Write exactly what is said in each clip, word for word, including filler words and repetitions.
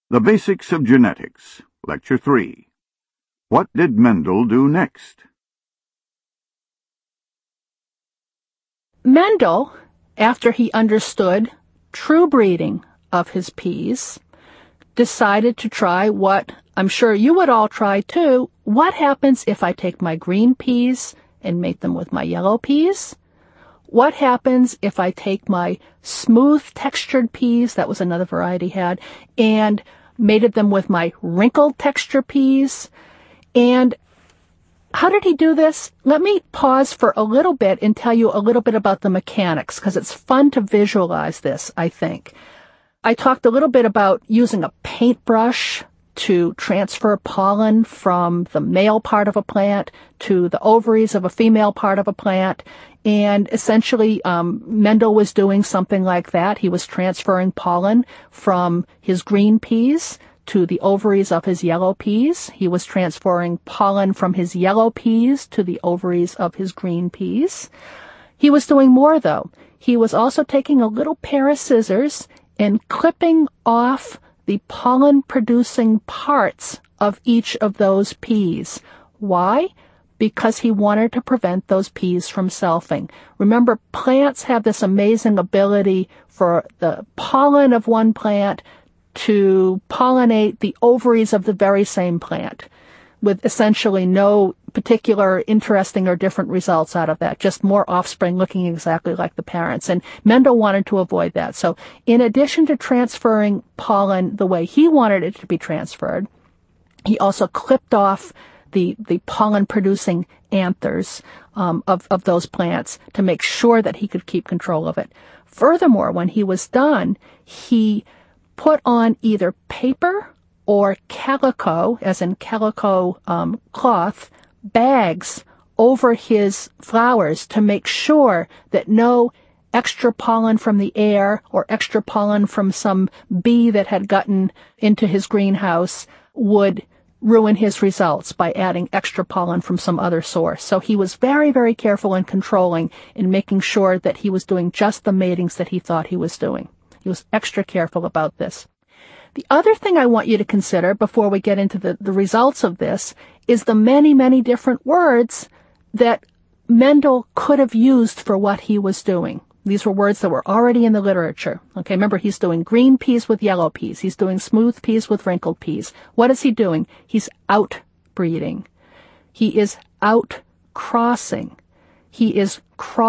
The Basics of Genetics, Lecture three. What did Mendel do next? Mendel, after he understood true breeding of his peas, decided to try what I'm sure you would all try too. What happens if I take my green peas and mate them with my yellow peas? What happens if I take my smooth textured peas, that was another variety he had, and mated them with my wrinkled texture peas? And how did he do this? Let me pause for a little bit and tell you a little bit about the mechanics, because it's fun to visualize this, I think. I talked a little bit about using a paintbrush to transfer pollen from the male part of a plant to the ovaries of a female part of a plant. And essentially, um, Mendel was doing something like that. He was transferring pollen from his green peas to the ovaries of his yellow peas. He was transferring pollen from his yellow peas to the ovaries of his green peas. He was doing more, though. He was also taking a little pair of scissors and clipping off the pollen-producing parts of each of those peas. Why? Because he wanted to prevent those peas from selfing. Remember, plants have this amazing ability for the pollen of one plant to pollinate the ovaries of the very same plant, with essentially no particular interesting or different results out of that, just more offspring looking exactly like the parents. And Mendel wanted to avoid that. So in addition to transferring pollen the way he wanted it to be transferred, he also clipped off the, the pollen-producing anthers um, of, of those plants to make sure that he could keep control of it. Furthermore, when he was done, he put on either paper or calico, as in calico um, cloth, bags over his flowers to make sure that no extra pollen from the air or extra pollen from some bee that had gotten into his greenhouse would ruin his results by adding extra pollen from some other source. So he was very, very careful and controlling in making sure that he was doing just the matings that he thought he was doing. He was extra careful about this. The other thing I want you to consider before we get into the, the results of this is the many, many different words that Mendel could have used for what he was doing. These were words that were already in the literature. Okay, remember, he's doing green peas with yellow peas. He's doing smooth peas with wrinkled peas. What is he doing? He's outbreeding. He is out-crossing. He is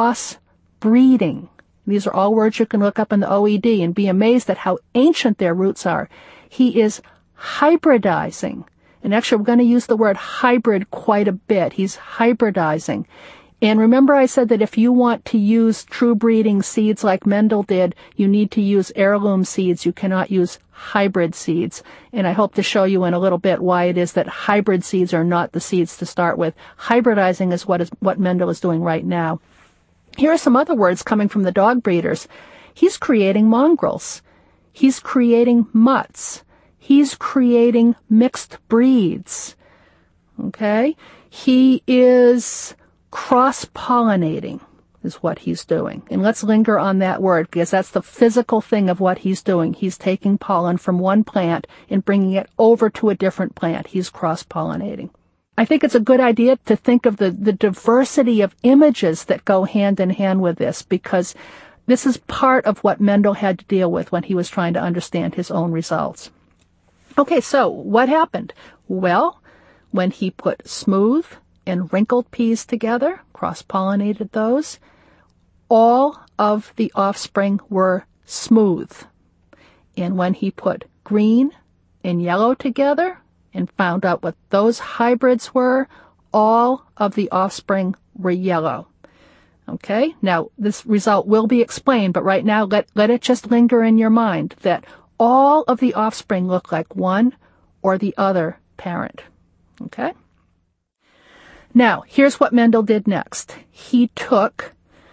cross-breeding. These are all words you can look up in the O E D and be amazed at how ancient their roots are. He is hybridizing. And actually, we're going to use the word hybrid quite a bit. He's hybridizing. And remember I said that if you want to use true breeding seeds like Mendel did, you need to use heirloom seeds. You cannot use hybrid seeds. And I hope to show you in a little bit why it is that hybrid seeds are not the seeds to start with. Hybridizing is what is what Mendel is doing right now. Here are some other words coming from the dog breeders. He's creating mongrels. He's creating mutts. He's creating mixed breeds. Okay? He is cross-pollinating is what he's doing. And let's linger on that word because that's the physical thing of what he's doing. He's taking pollen from one plant and bringing it over to a different plant. He's cross-pollinating. I think it's a good idea to think of the, the diversity of images that go hand in hand with this, because this is part of what Mendel had to deal with when he was trying to understand his own results. Okay, so what happened? Well, when he put smooth and wrinkled peas together, cross-pollinated those, all of the offspring were smooth. And when he put green and yellow together, and found out what those hybrids were, all of the offspring were yellow. Okay? Now, this result will be explained, but right now let, let it just linger in your mind that all of the offspring look like one or the other parent. Okay? Now, here's what Mendel did next. He took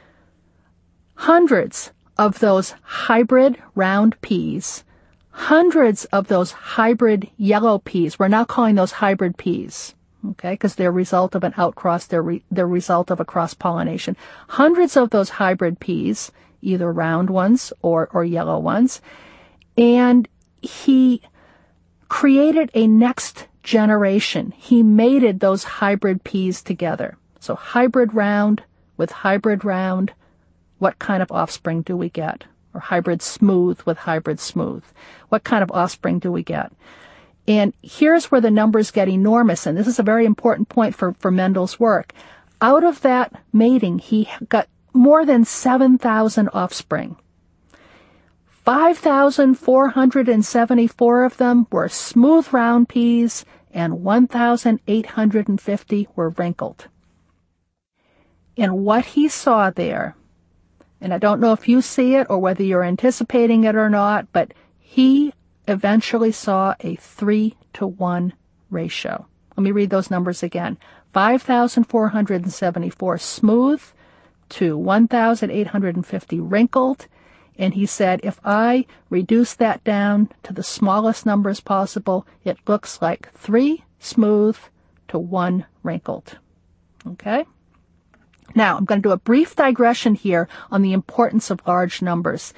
hundreds of those hybrid round peas, hundreds of those hybrid yellow peas. We're now calling those hybrid peas, okay, because they're a result of an outcross, they're, re- they're a result of a cross-pollination. Hundreds of those hybrid peas, either round ones or, or yellow ones, and he created a next generation. He mated those hybrid peas together. So hybrid round with hybrid round, what kind of offspring do we get? Or hybrid smooth with hybrid smooth. What kind of offspring do we get? And here's where the numbers get enormous, and this is a very important point for, for Mendel's work. Out of that mating, he got more than seven thousand offspring. five thousand four hundred seventy-four of them were smooth round peas, and one thousand eight hundred fifty were wrinkled. And what he saw there, and I don't know if you see it or whether you're anticipating it or not, but he eventually saw a three to one ratio. Let me read those numbers again. five thousand four hundred seventy-four smooth to one thousand eight hundred fifty wrinkled. And he said, if I reduce that down to the smallest numbers possible, it looks like three smooth to one wrinkled. Okay? Now, I'm going to do a brief digression here on the importance of large numbers.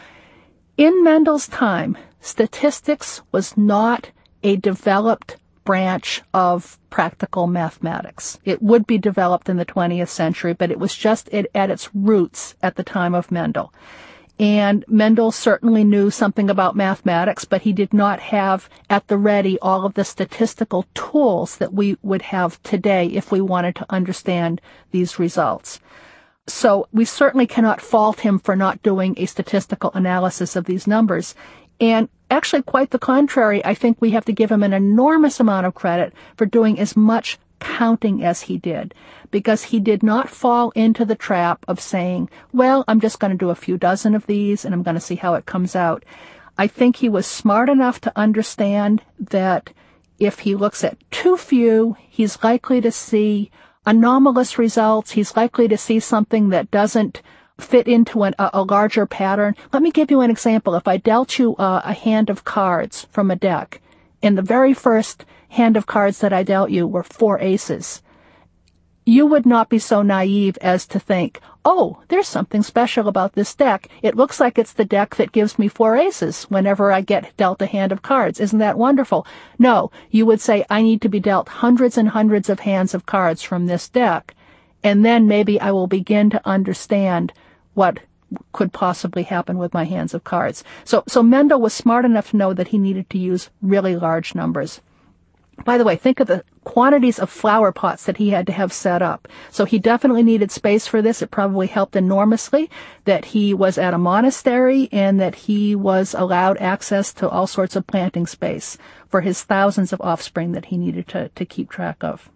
In Mendel's time, statistics was not a developed branch of practical mathematics. It would be developed in the twentieth century, but it was just at, at its roots at the time of Mendel. And Mendel certainly knew something about mathematics, but he did not have at the ready all of the statistical tools that we would have today if we wanted to understand these results. So we certainly cannot fault him for not doing a statistical analysis of these numbers. And actually, quite the contrary, I think we have to give him an enormous amount of credit for doing as much counting as he did, because he did not fall into the trap of saying, well, I'm just going to do a few dozen of these and I'm going to see how it comes out. I think he was smart enough to understand that if he looks at too few, he's likely to see anomalous results. He's likely to see something that doesn't fit into an, a, a larger pattern. Let me give you an example. If I dealt you uh, a hand of cards from a deck, and the very first hand of cards that I dealt you were four aces, you would not be so naive as to think, oh, there's something special about this deck. It looks like it's the deck that gives me four aces whenever I get dealt a hand of cards. Isn't that wonderful? No, you would say, I need to be dealt hundreds and hundreds of hands of cards from this deck, and then maybe I will begin to understand what could possibly happen with my hands of cards. So, so Mendel was smart enough to know that he needed to use really large numbers. By the way, think of the quantities of flower pots that he had to have set up. So he definitely needed space for this. It probably helped enormously that he was at a monastery and that he was allowed access to all sorts of planting space for his thousands of offspring that he needed to, to keep track of.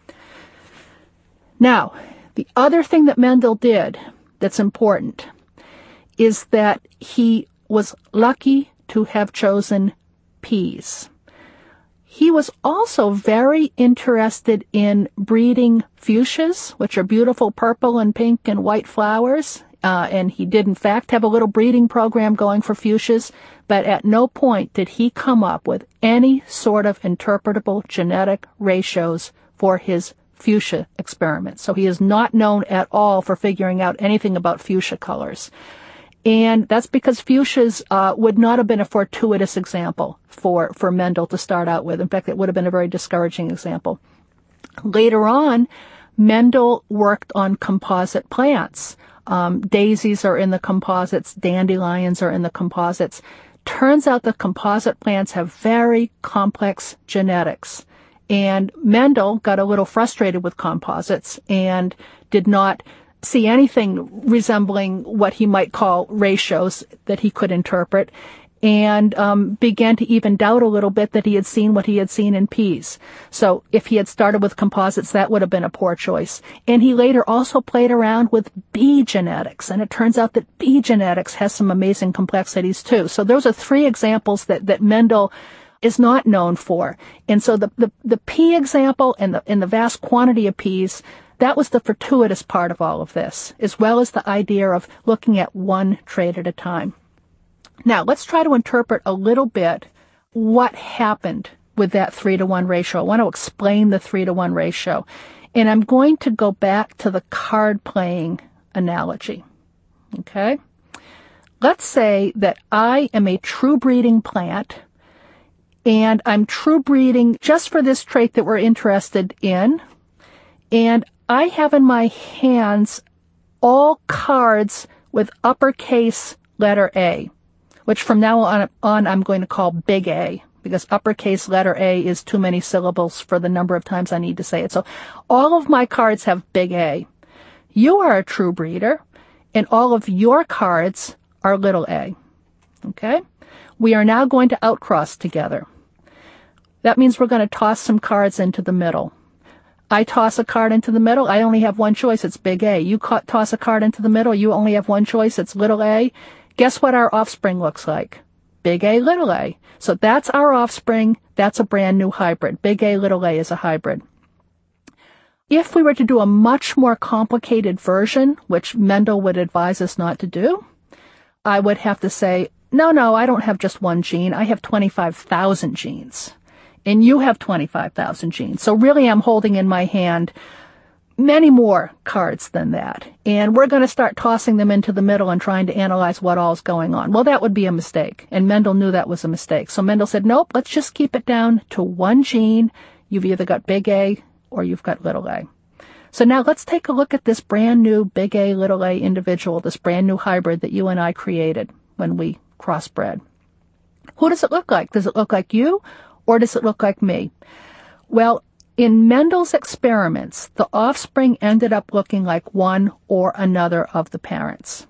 Now, the other thing that Mendel did that's important is that he was lucky to have chosen peas. He was also very interested in breeding fuchsias, which are beautiful purple and pink and white flowers. Uh, and he did, in fact, have a little breeding program going for fuchsias. But at no point did he come up with any sort of interpretable genetic ratios for his fuchsia experiments. So he is not known at all for figuring out anything about fuchsia colors. And that's because fuchsias uh, would not have been a fortuitous example for, for Mendel to start out with. In fact, it would have been a very discouraging example. Later on, Mendel worked on composite plants. Um, daisies are in the composites. Dandelions are in the composites. Turns out that composite plants have very complex genetics. And Mendel got a little frustrated with composites and did not see anything resembling what he might call ratios that he could interpret, and um, began to even doubt a little bit that he had seen what he had seen in peas. So if he had started with composites, that would have been a poor choice. And he later also played around with bee genetics, and it turns out that bee genetics has some amazing complexities too. So those are three examples that, that Mendel is not known for. And so the, the, the pea example and the, and the vast quantity of peas, that was the fortuitous part of all of this, as well as the idea of looking at one trait at a time. Now, let's try to interpret a little bit what happened with that three to one ratio. I want to explain the three to one ratio. And I'm going to go back to the card playing analogy. Okay? Let's say that I am a true breeding plant, And I'm true breeding just for this trait that we're interested in. And I have in my hands all cards with uppercase letter A, which from now on, on I'm going to call big A, because uppercase letter A is too many syllables for the number of times I need to say it. So all of my cards have big A. You are a true breeder, and all of your cards are little a. Okay? We are now going to outcross together. That means we're going to toss some cards into the middle. I toss a card into the middle, I only have one choice, it's big A. You ca- toss a card into the middle, you only have one choice, it's little a. Guess what our offspring looks like? Big A, little a. So that's our offspring. That's a brand new hybrid. Big A, little a is a hybrid. If we were to do a much more complicated version, which Mendel would advise us not to do, I would have to say, no, no, I don't have just one gene. I have twenty-five thousand genes. And you have twenty-five thousand genes. So really I'm holding in my hand many more cards than that. And we're going to start tossing them into the middle and trying to analyze what all is going on. Well, that would be a mistake. And Mendel knew that was a mistake. So Mendel said, nope, let's just keep it down to one gene. You've either got big A or you've got little a. So now let's take a look at this brand new big A, little a individual, this brand new hybrid that you and I created when we crossbred. Who does it look like? Does it look like you or does it look like me? Well, in Mendel's experiments, the offspring ended up looking like one or another of the parents.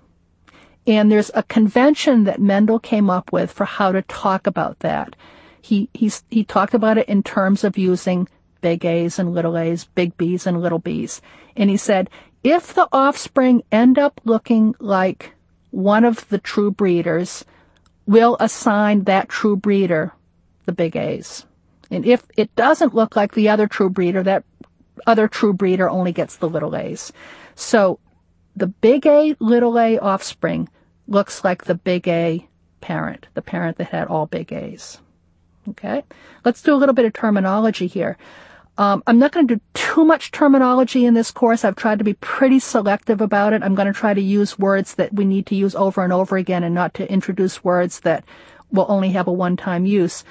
And there's a convention that Mendel came up with for how to talk about that. He, he's, he talked about it in terms of using big A's and little A's, big B's and little B's. And he said, if the offspring end up looking like one of the true breeders, we'll assign that true breeder the big A's. And if it doesn't look like the other true breeder, that other true breeder only gets the little a's. So the big A, little a offspring looks like the big A parent, the parent that had all big A's. Okay? Let's do a little bit of terminology here. Um, I'm not going to do too much terminology in this course. I've tried to be pretty selective about it. I'm going to try to use words that we need to use over and over again and not to introduce words that will only have a one-time use.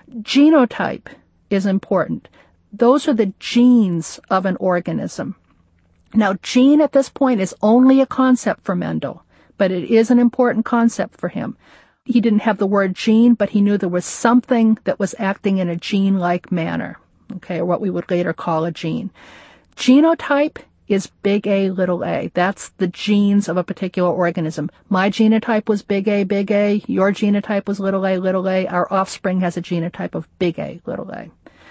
Genotype is important. Those are the genes of an organism. Now, gene at this point is only a concept for Mendel, but it is an important concept for him. He didn't have the word gene, but he knew there was something that was acting in a gene-like manner, okay, or what we would later call a gene. Genotype is big A, little a. That's the genes of a particular organism. My genotype was big A, big A. Your genotype was little a, little a. Our offspring has a genotype of big A, little a.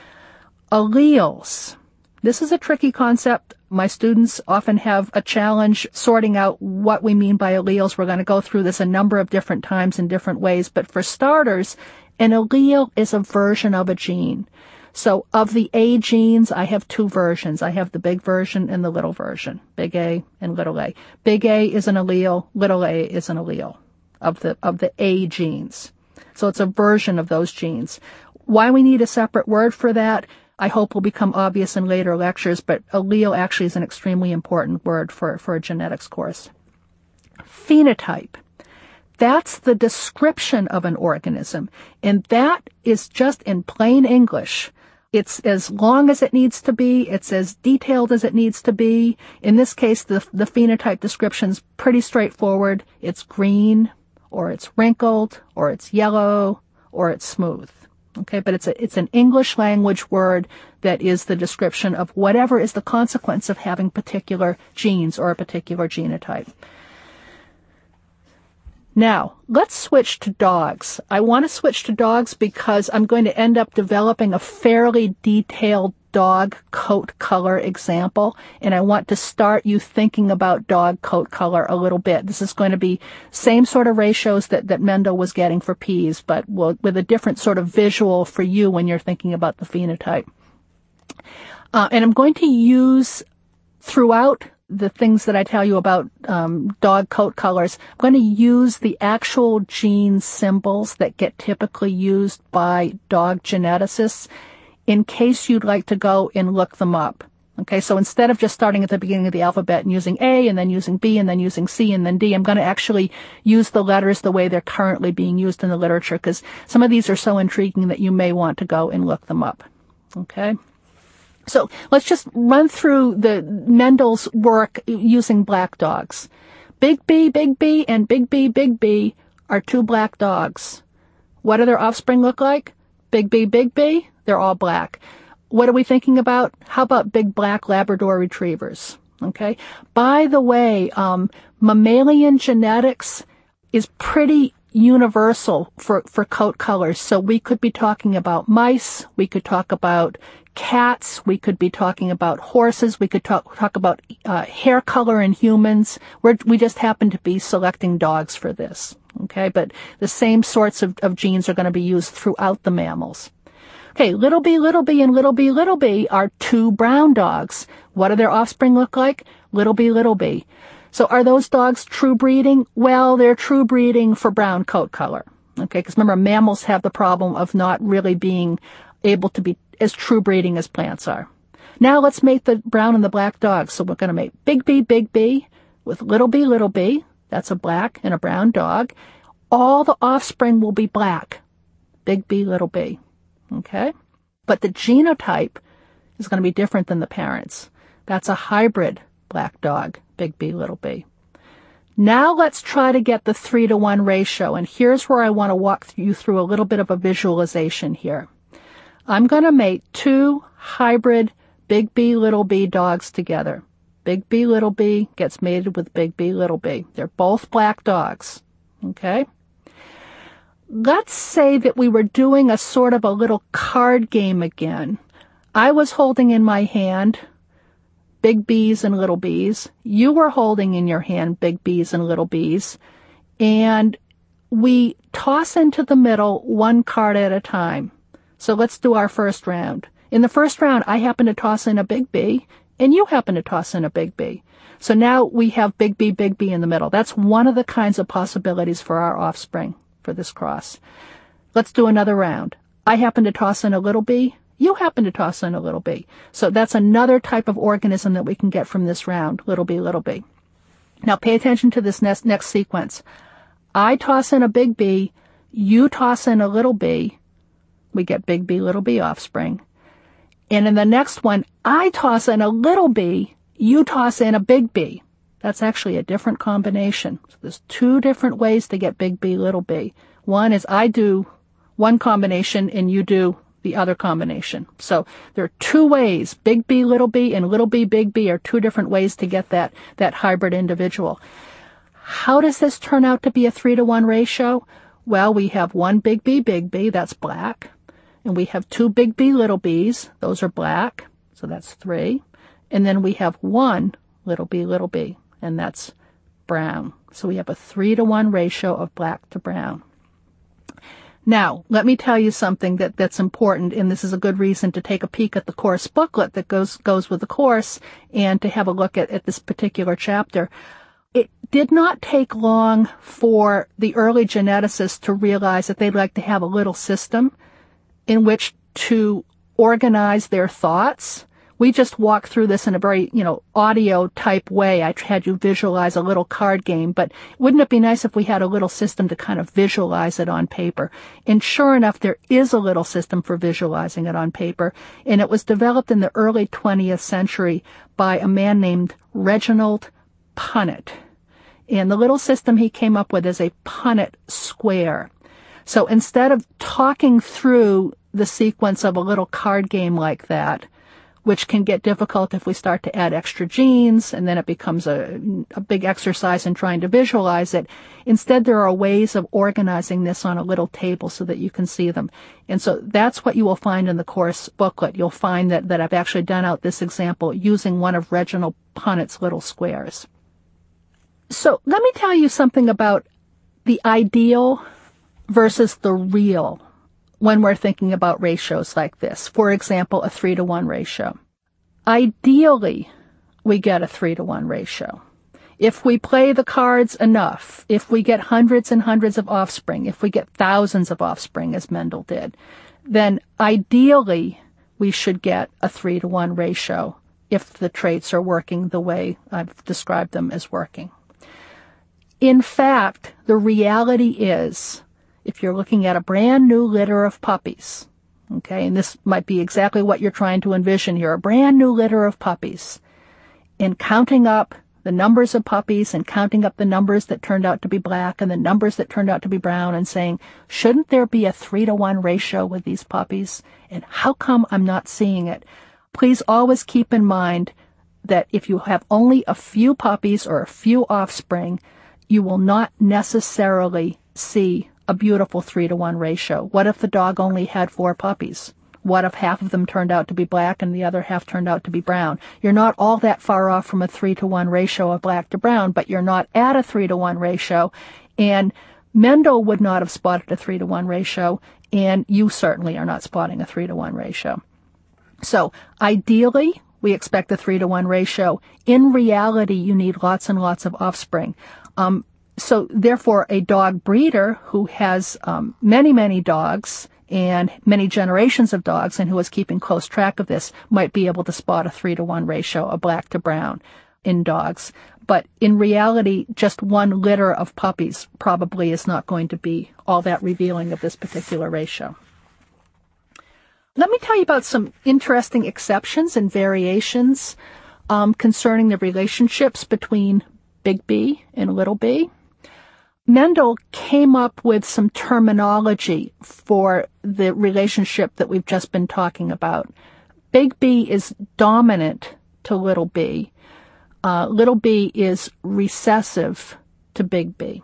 Alleles. This is a tricky concept. My students often have a challenge sorting out what we mean by alleles. We're going to go through this a number of different times in different ways. But for starters, an allele is a version of a gene. So of the A genes, I have two versions. I have the big version and the little version, big A and little a. Big A is an allele, little a is an allele of the of the A genes. So it's a version of those genes. Why we need a separate word for that, I hope will become obvious in later lectures, but allele actually is an extremely important word for, for a genetics course. Phenotype. That's the description of an organism, and that is just in plain English. It's as long as it needs to be. It's as detailed as it needs to be. In this case, the, the phenotype description's pretty straightforward. It's green, or it's wrinkled, or it's yellow, or it's smooth. Okay, but it's a, it's an English language word that is the description of whatever is the consequence of having particular genes or a particular genotype. Now, let's switch to dogs. I want to switch to dogs because I'm going to end up developing a fairly detailed dog coat color example, and I want to start you thinking about dog coat color a little bit. This is going to be same sort of ratios that, that Mendel was getting for peas, but with a different sort of visual for you when you're thinking about the phenotype. Uh, and I'm going to use throughout the things that I tell you about um, dog coat colors, I'm going to use the actual gene symbols that get typically used by dog geneticists in case you'd like to go and look them up. Okay, so instead of just starting at the beginning of the alphabet and using A and then using B and then using C and then D, I'm going to actually use the letters the way they're currently being used in the literature, because some of these are so intriguing that you may want to go and look them up. Okay? So let's just run through the Mendel's work using black dogs. Big B, Big B, and Big B, Big B are two black dogs. What do their offspring look like? Big B, Big B, they're all black. What are we thinking about? How about big black Labrador retrievers? Okay. By the way, um, mammalian genetics is pretty universal for, for coat colors. So we could be talking about mice. We could talk about cats. We could be talking about horses. We could talk, talk about uh, hair color in humans. We're, we just happen to be selecting dogs for this. Okay. But the same sorts of, of genes are going to be used throughout the mammals. Okay, little b, little b, and little b, little b are two brown dogs. What do their offspring look like? Little b, little b. So are those dogs true breeding? Well, they're true breeding for brown coat color. Okay, because remember, mammals have the problem of not really being able to be as true breeding as plants are. Now let's make the brown and the black dogs. So we're going to make big B, big B with little b, little b. That's a black and a brown dog. All the offspring will be black. Big B, little b. Okay? But the genotype is going to be different than the parents. That's a hybrid black dog, big B, little b. Now let's try to get the three to one ratio. And here's where I want to walk you through a little bit of a visualization here. I'm going to make two hybrid big B, little b dogs together. Big B, little b gets mated with big B, little b. They're both black dogs. Okay? Let's say that we were doing a sort of a little card game again. I was holding in my hand big B's and little B's. You were holding in your hand big B's and little B's. And we toss into the middle one card at a time. So let's do our first round. In the first round, I happen to toss in a big B, and you happen to toss in a big B. So now we have big B, big B in the middle. That's one of the kinds of possibilities for our offspring for this cross. Let's do another round. I happen to toss in a little b. You happen to toss in a little b. So that's another type of organism that we can get from this round, little b, little b. Now pay attention to this next, next sequence. I toss in a big B. You toss in a little b. We get big B, little b offspring. And in the next one, I toss in a little b. You toss in a big B. That's actually a different combination. So there's two different ways to get big B, little b. One is I do one combination and you do the other combination. So there are two ways. Big B, little b, and little b, big B are two different ways to get that, that hybrid individual. How does this turn out to be a three to one ratio? Well, we have one big B, big B, that's black. And we have two big B, little b's, those are black. So that's three. And then we have one little b, little b. And that's brown. So we have a three to one ratio of black to brown. Now, let me tell you something that, that's important, and this is a good reason to take a peek at the course booklet that goes goes with the course and to have a look at, at this particular chapter. It did not take long for the early geneticists to realize that they'd like to have a little system in which to organize their thoughts. We just walked through this in a very, you know, audio type way. I had you visualize a little card game, but wouldn't it be nice if we had a little system to kind of visualize it on paper? And sure enough, there is a little system for visualizing it on paper, and it was developed in the early twentieth century by a man named Reginald Punnett. And the little system he came up with is a Punnett square. So instead of talking through the sequence of a little card game like that, which can get difficult if we start to add extra genes, and then it becomes a, a big exercise in trying to visualize it. Instead, there are ways of organizing this on a little table so that you can see them. And so that's what you will find in the course booklet. You'll find that, that I've actually done out this example using one of Reginald Punnett's little squares. So let me tell you something about the ideal versus the real when we're thinking about ratios like this. For example, a three to one ratio. Ideally, we get a three to one ratio. If we play the cards enough, if we get hundreds and hundreds of offspring, if we get thousands of offspring, as Mendel did, then ideally we should get a three to one ratio if the traits are working the way I've described them as working. In fact, the reality is, if you're looking at a brand new litter of puppies, okay, and this might be exactly what you're trying to envision here, a brand new litter of puppies, and counting up the numbers of puppies and counting up the numbers that turned out to be black and the numbers that turned out to be brown and saying, shouldn't there be a three to one ratio with these puppies? And how come I'm not seeing it? Please always keep in mind that if you have only a few puppies or a few offspring, you will not necessarily see a beautiful three to one ratio. What if the dog only had four puppies? What if half of them turned out to be black and the other half turned out to be brown? You're not all that far off from a three to one ratio of black to brown, but you're not at a three to one ratio. And Mendel would not have spotted a three to one ratio, and you certainly are not spotting a three to one ratio. So ideally, we expect a three to one ratio. In reality, you need lots and lots of offspring. Um, so therefore, a dog breeder who has um, many, many dogs and many generations of dogs and who is keeping close track of this might be able to spot a three to one ratio of black to brown in dogs. But in reality, just one litter of puppies probably is not going to be all that revealing of this particular ratio. Let me tell you about some interesting exceptions and variations um, concerning the relationships between Big B and Little B. Mendel came up with some terminology for the relationship that we've just been talking about. Big B is dominant to Little B. Uh, little b is recessive to Big B.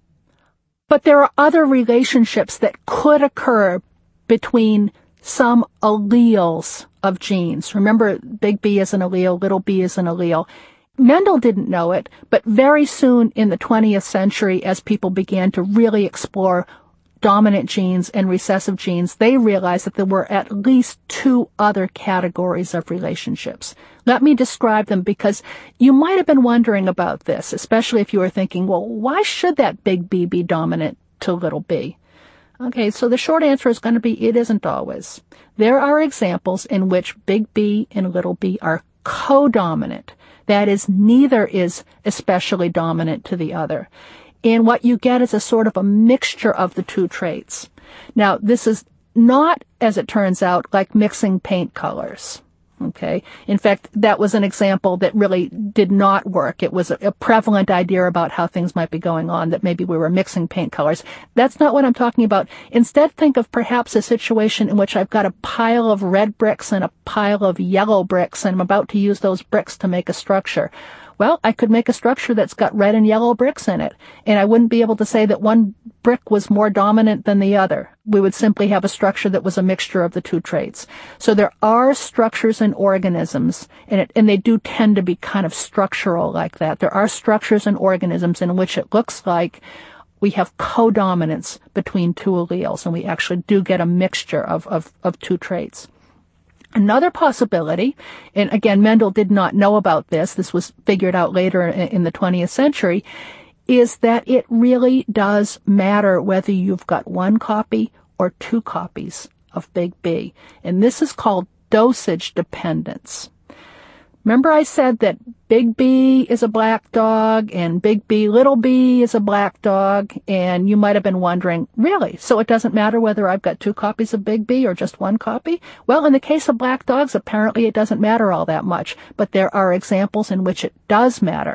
But there are other relationships that could occur between some alleles of genes. Remember, Big B is an allele, Little b is an allele. Mendel didn't know it, but very soon in the twentieth century, as people began to really explore dominant genes and recessive genes, they realized that there were at least two other categories of relationships. Let me describe them, because you might have been wondering about this, especially if you were thinking, well, why should that Big B be dominant to Little b? Okay, so the short answer is going to be it isn't always. There are examples in which Big B and Little b are co-dominant. That is, neither is especially dominant to the other. And what you get is a sort of a mixture of the two traits. Now, this is not, as it turns out, like mixing paint colors. Okay. In fact, that was an example that really did not work. It was a, a prevalent idea about how things might be going on, that maybe we were mixing paint colors. That's not what I'm talking about. Instead, think of perhaps a situation in which I've got a pile of red bricks and a pile of yellow bricks, and I'm about to use those bricks to make a structure. Well, I could make a structure that's got red and yellow bricks in it, and I wouldn't be able to say that one brick was more dominant than the other. We would simply have a structure that was a mixture of the two traits. So there are structures in organisms, and, it, and they do tend to be kind of structural like that. There are structures in organisms in which it looks like we have codominance between two alleles, and we actually do get a mixture of, of, of two traits. Another possibility, and again, Mendel did not know about this, this was figured out later in the twentieth century, is that it really does matter whether you've got one copy or two copies of Big B. And this is called dosage dependence. Remember I said that Big B is a black dog and Big B, Little b is a black dog, and you might have been wondering, really? So it doesn't matter whether I've got two copies of Big B or just one copy? Well, in the case of black dogs, apparently it doesn't matter all that much, but there are examples in which it does matter.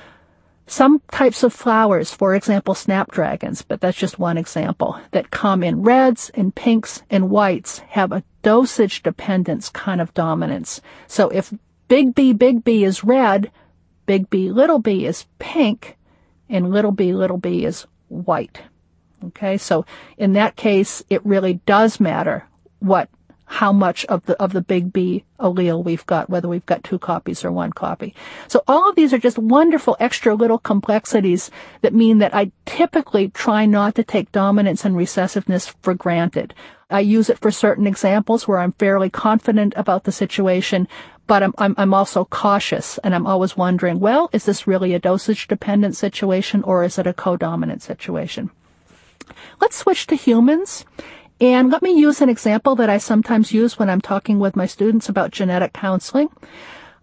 Some types of flowers, for example, snapdragons, but that's just one example, that come in reds and pinks and whites have a dosage dependence kind of dominance. So if Big B, Big B is red, Big B, Little b is pink, and Little b, Little b is white. Okay, so in that case, it really does matter what, how much of the, of the Big B allele we've got, whether we've got two copies or one copy. So all of these are just wonderful extra little complexities that mean that I typically try not to take dominance and recessiveness for granted. I use it for certain examples where I'm fairly confident about the situation, but I'm, I'm, I'm also cautious, and I'm always wondering, well, is this really a dosage-dependent situation, or is it a codominant situation? Let's switch to humans, and let me use an example that I sometimes use when I'm talking with my students about genetic counseling.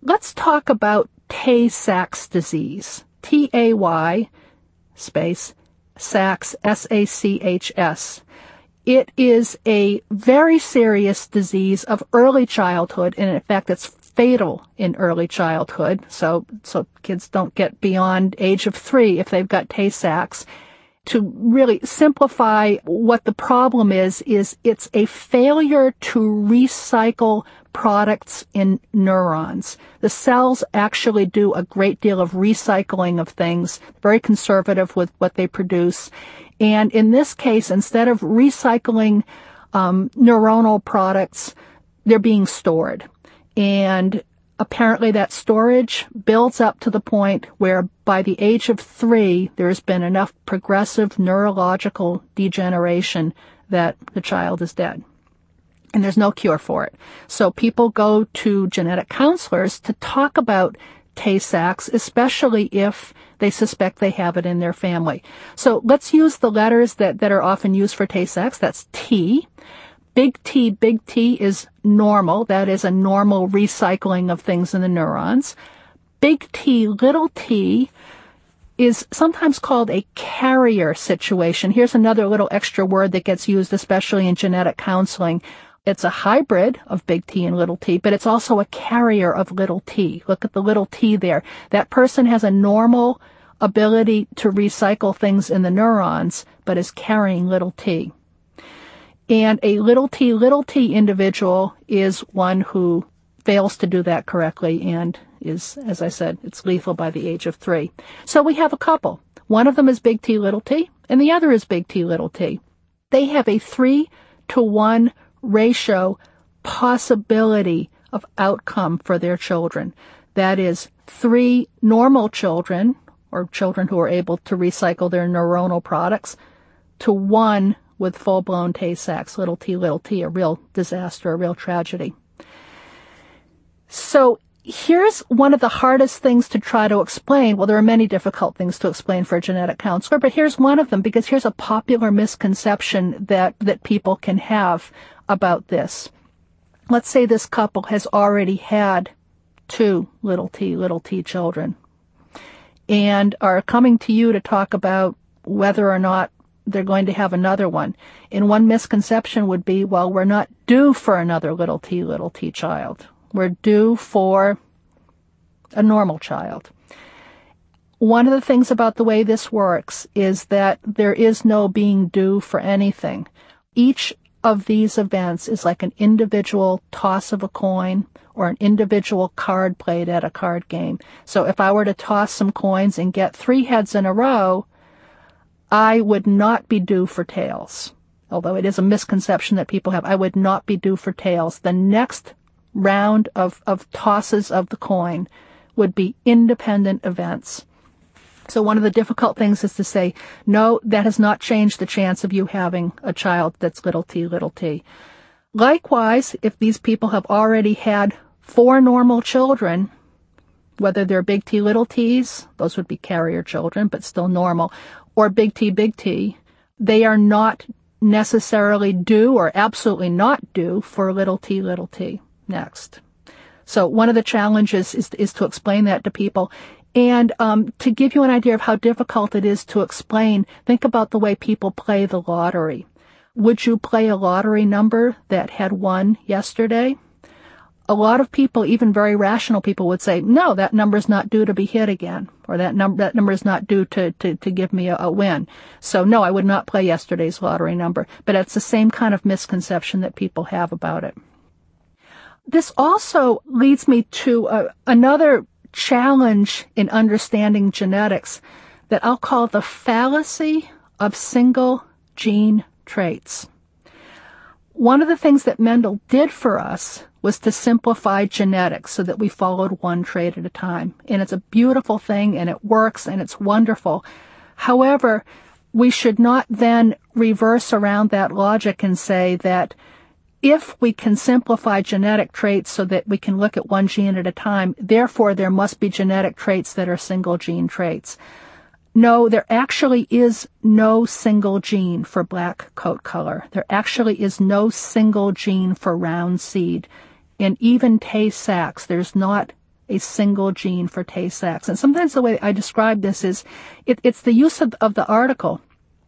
let's talk about Tay-Sachs disease. T A Y space Sachs, S A C H S. It is a very serious disease of early childhood, and in fact, it's fatal in early childhood. So, so kids don't get beyond age of three if they've got Tay-Sachs. To really simplify what the problem is, is it's a failure to recycle products in neurons. The cells actually do a great deal of recycling of things, very conservative with what they produce. And in this case, instead of recycling um, neuronal products, they're being stored. And apparently that storage builds up to the point where by the age of three, there's been enough progressive neurological degeneration that the child is dead. And there's no cure for it. So people go to genetic counselors to talk about Tay-Sachs, especially if they suspect they have it in their family. So let's use the letters that, that are often used for Tay-Sachs. That's T. Big T, big T is normal. That is a normal recycling of things in the neurons. Big T, little t is sometimes called a carrier situation. Here's another little extra word that gets used, especially in genetic counseling. It's a hybrid of big T and little t, but it's also a carrier of little t. Look at the little t there. That person has a normal ability to recycle things in the neurons, but is carrying little t. And a little t, little t individual is one who fails to do that correctly and is, as I said, it's lethal by the age of three. So we have a couple. One of them is big T, little t, and the other is big T, little t. They have a three to one ratio possibility of outcome for their children. That is three normal children, or children who are able to recycle their neuronal products, to one with full-blown Tay-Sachs, little t, little t, a real disaster, a real tragedy. So here's one of the hardest things to try to explain. Well, there are many difficult things to explain for a genetic counselor, but here's one of them, because here's a popular misconception that, that people can have about this. Let's say this couple has already had two little t, little t children and are coming to you to talk about whether or not they're going to have another one. And one misconception would be, well, we're not due for another little t, little t child. We're due for a normal child. One of the things about the way this works is that there is no being due for anything. Each of these events is like an individual toss of a coin or an individual card played at a card game. So if I were to toss some coins and get three heads in a row, I would not be due for tails. Although it is a misconception that people have, I would not be due for tails. The next round of, of tosses of the coin would be independent events. So one of the difficult things is to say, no, that has not changed the chance of you having a child that's little t, little t. Likewise, if these people have already had four normal children, whether they're big T, little t's, those would be carrier children, but still normal, or big T, big T, they are not necessarily due or absolutely not due for little t, little t next. So one of the challenges is, is to explain that to people. And um, to give you an idea of how difficult it is to explain, think about the way people play the lottery. Would you play a lottery number that had won yesterday? A lot of people, even very rational people, would say, no, that number is not due to be hit again, or that number that number is not due to, to, to give me a, a win. So no, I would not play yesterday's lottery number. But it's the same kind of misconception that people have about it. This also leads me to a, another challenge in understanding genetics that I'll call the fallacy of single gene traits. One of the things that Mendel did for us was to simplify genetics so that we followed one trait at a time. And it's a beautiful thing, and it works, and it's wonderful. However, we should not then reverse around that logic and say that if we can simplify genetic traits so that we can look at one gene at a time, therefore there must be genetic traits that are single gene traits. No, there actually is no single gene for black coat color. There actually is no single gene for round seed. And even Tay-Sachs, there's not a single gene for Tay-Sachs. And sometimes the way I describe this is it, it's the use of, of the article.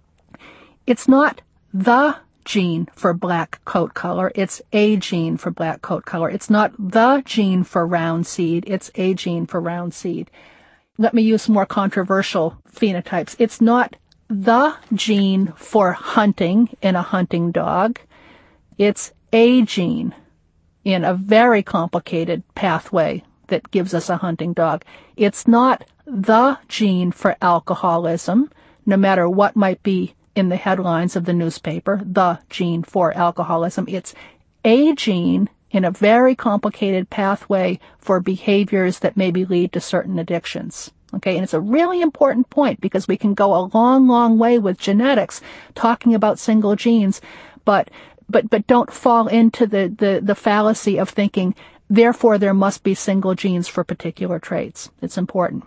It's not the gene for black coat color, it's a gene for black coat color. It's not the gene for round seed, it's a gene for round seed. Let me use some more controversial phenotypes. It's not the gene for hunting in a hunting dog. It's a gene in a very complicated pathway that gives us a hunting dog. It's not the gene for alcoholism, no matter what might be in the headlines of the newspaper, the gene for alcoholism. It's a gene in a very complicated pathway for behaviors that maybe lead to certain addictions. Okay, and it's a really important point because we can go a long, long way with genetics talking about single genes, but but but don't fall into the, the, the fallacy of thinking, therefore there must be single genes for particular traits. It's important.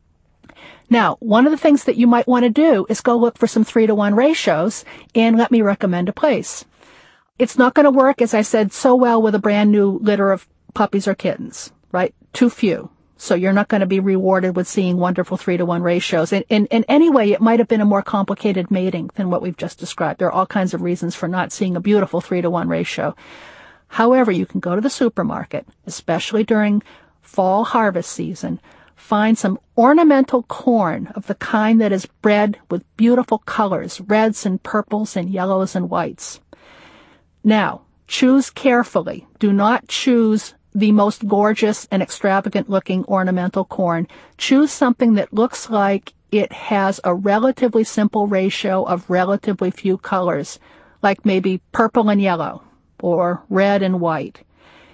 Now, one of the things that you might want to do is go look for some three to one ratios, and let me recommend a place. It's not going to work, as I said, so well with a brand new litter of puppies or kittens, right? Too few. So you're not going to be rewarded with seeing wonderful three to one ratios. And, and, and anyway, it might have been a more complicated mating than what we've just described. There are all kinds of reasons for not seeing a beautiful three to one ratio. However, you can go to the supermarket, especially during fall harvest season, find some ornamental corn of the kind that is bred with beautiful colors, reds and purples and yellows and whites. Now, choose carefully. Do not choose the most gorgeous and extravagant-looking ornamental corn. Choose something that looks like it has a relatively simple ratio of relatively few colors, like maybe purple and yellow or red and white.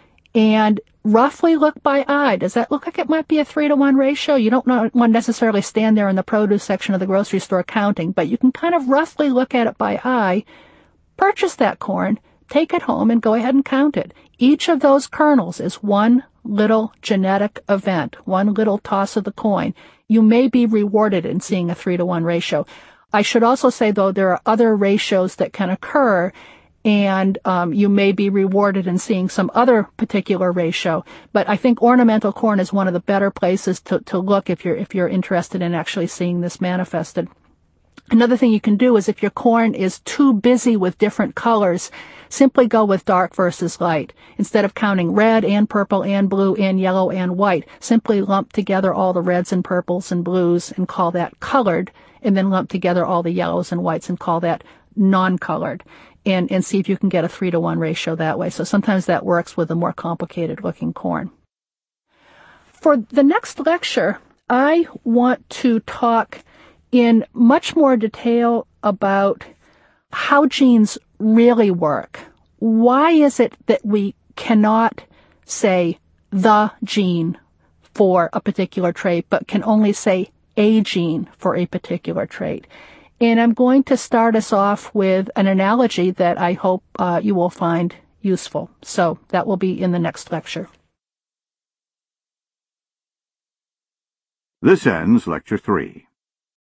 And roughly look by eye. Does that look like it might be a three to one ratio? You don't want to necessarily stand there in the produce section of the grocery store counting, but you can kind of roughly look at it by eye, purchase that corn, take it home, and go ahead and count it. Each of those kernels is one little genetic event, one little toss of the coin. You may be rewarded in seeing a three to one ratio. I should also say, though, there are other ratios that can occur, and um, you may be rewarded in seeing some other particular ratio. But I think ornamental corn is one of the better places to, to look if you're if you're interested in actually seeing this manifested. Another thing you can do is if your corn is too busy with different colors, simply go with dark versus light. Instead of counting red and purple and blue and yellow and white, simply lump together all the reds and purples and blues and call that colored, and then lump together all the yellows and whites and call that non-colored. And, and see if you can get a three to one ratio that way. So sometimes that works with a more complicated looking corn. For the next lecture, I want to talk in much more detail about how genes really work. Why is it that we cannot say the gene for a particular trait, but can only say a gene for a particular trait? And I'm going to start us off with an analogy that I hope uh, you will find useful. So that will be in the next lecture. This ends Lecture three.